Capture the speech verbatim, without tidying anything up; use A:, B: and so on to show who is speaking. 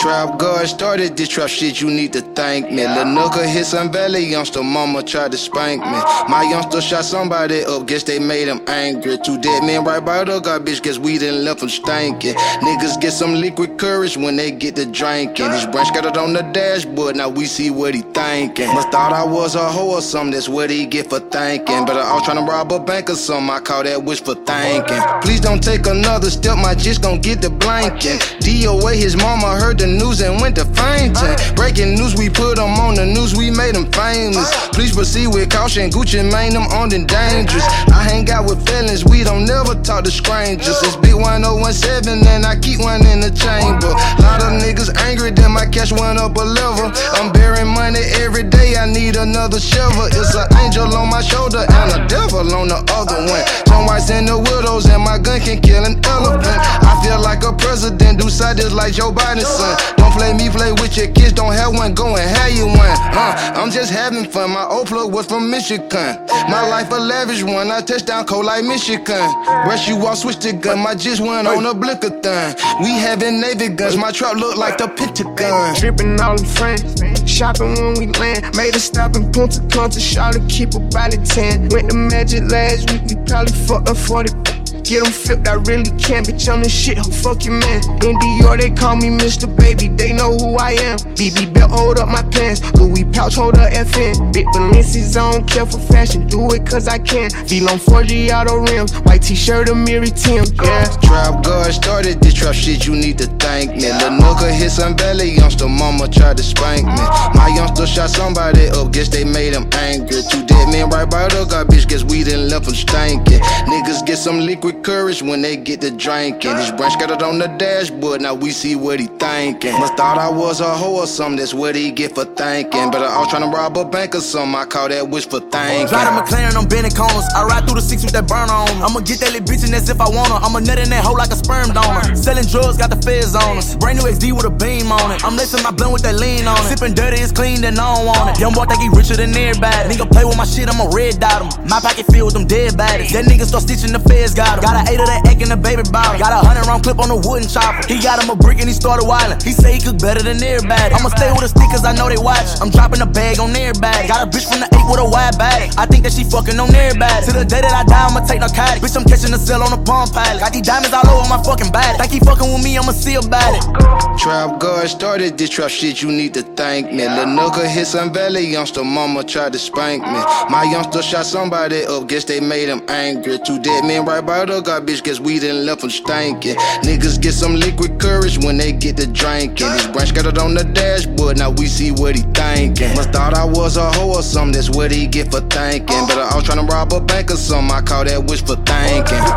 A: Trap God started this trap shit, you need to thank me. Lil' Nooka hit some valley, youngster mama tried to spank me. My youngster shot somebody up, guess they made him angry. Two dead men right by the god, bitch, guess we done left him stankin'. Niggas get some liquid courage when they get to drinking. His branch got it on the dashboard, now we see what he thinking. Must thought I was a hoe or something, that's what he get for thinking. But I was tryna rob a bank or something, I call that wish for thinking. Please don't take another step, my just gon' get the blanking. D O A, his mama heard the news and went to fainting. Breaking news, we put them on the news, we made them famous. Please proceed with caution, Gucci Mane, them on the dangerous. I hang out with felons, we don't never talk to strangers. It's Big one oh one seven and I keep one in the chamber. Lot of niggas angry, then my cash went up a level. I'm bearing money every day, I need another shovel. It's an angel on my shoulder and a devil on the other one. Some whites and the widows and my gun can kill an elephant. I feel like a president, do side this like Joe Biden's son. Don't play me, play with your kids, don't have one, go and have you one. Uh, I'm just having fun, my old plug was from Michigan. My life a lavish one, I touchdown cold like Michigan. Rush you all, switch the gun, my just went on a blicker-thon. We having Navy guns, my truck look like the Pentagon.
B: Tripping all in France, shopping when we land. Made a stop in Punta Cana, shot to keep a body tan. Went to Magic last week, we probably fucked up forty. Get them flipped, I really can't, bitch, I'm the shit, who fuck your man? In Dior, they call me Mister Baby, they know who I am. B B belt, hold up my pants, Louis pouch, hold up F N. Big Balenci's, I don't care for fashion, do it cause I can. V-Long four G auto rims, white t-shirt, a Miri Tim, yeah.
A: Trap God started this trap shit, you need to thank me. Lil' Nooka hit some valley, youngster mama tried to spank me. My youngster shot somebody up, guess they made him angry. Two dead men right by the god, bitch, guess we done left him stankin'. Niggas get some liquid courage when they get to drinking. His branch got it on the dashboard, now we see what he thinking. Must thought I was a hoe or something, that's what he get for thinking. But I was tryna rob a bank or something, I call that wish for thinking.
C: Drive the McLaren, I'm bending corners. I ride through the six with that burner on. I'ma get that little bitch in as if I want her. I'ma nut in that hoe like a sperm donor. Selling drugs, got the feds on us. Brand new X D with a beam on it. I'm lacing my blunt with that lean on it. Sipping dirty, it's clean, then I don't want it. Young boy think he richer than everybody. Nigga play with my shit, I'ma red dot him. My pocket filled with them dead bodies. That nigga start stitching, the feds got him. Got an eight of that egg in the baby bottle. Got a hundred round clip on the wooden chopper. He got him a brick and he started wildin'. He say he cook better than everybody. I'ma stay with a stick cause I know they watch. I'm dropping a bag on everybody. Got a bitch from the eight with a wide body. I think that she fucking on everybody. To the day that I die, I'ma take narcotics. Bitch, I'm catching the cell on a palm pilot. Got these diamonds all over my fucking body. Think he fucking with me, I'ma see about it.
A: Trap God started this trap shit, you need to thank me. Lil' Nooka hit some valley, youngster mama tried to spank me. My youngster shot somebody up, guess they made him angry. Two dead men right by the god, bitch, guess we done left him stankin'. Niggas get some liquid courage when they get to drinking. His branch got it on the dashboard, now we see what he thinking. Must thought I was a hoe or something, that's what he get for thinking. But I was tryna rob a bank or something, I call that wish for thinking.